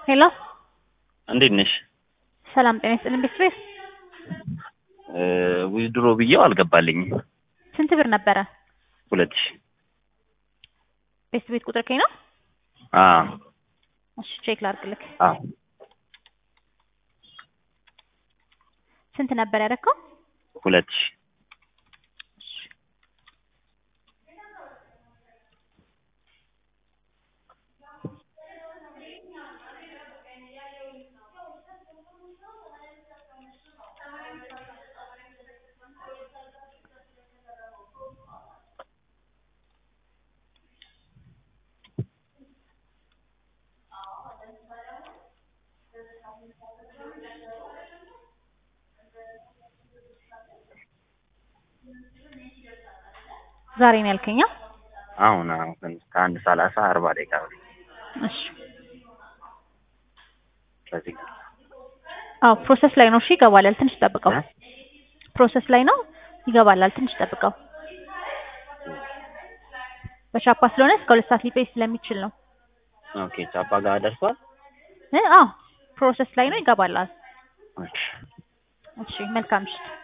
ሄሎ እንዴት ነሽ? ሰላም ጤና ይስጥልኝ። ቤት ዊዝድሮ ብዬው አልገባልኝም። ስንት ብር ነበረ? 2000 ቤት ቁጥር ከኝ ነው? አዎ እሺ ቼክ ላድርግልክ። አዎ ስንት ነበር ያደረከው? 2000 ዛሬ ነው ያልከኝ? አሁን ከአንድ 30-40 ደቂቃ በፊት። እሺ ስለዚህ ፕሮሰስ ላይ ነው። እሺ ይገባላል፣ ትንሽ ጠብቀው። ፕሮሰስ ላይ ነው፣ ይገባላል፣ ትንሽ ጠብቀው። በሻፓ ስለሆነ እስከ 2 ሰዓት ሊቆይ ስለሚችል ነው። ኦኬ ቻፓ ጋር ደርሷል? ፕሮሰስ ላይ ነው፣ ይገባላል። እሺ እሺ መልካም ምሽት።